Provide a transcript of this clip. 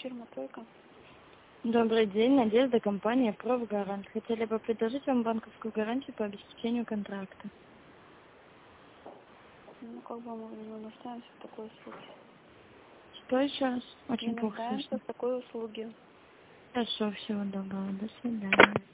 фирма «Тройка». Добрый день, Надежда, компания «Профгарант». Хотели бы предложить вам банковскую гарантию по обеспечению контракта. Ну, как бы мы не нуждаемся в такой услуге. Что еще раз? Не Очень плохо нуждаемся слышно. в такой услуге. Хорошо, всего доброго, до свидания.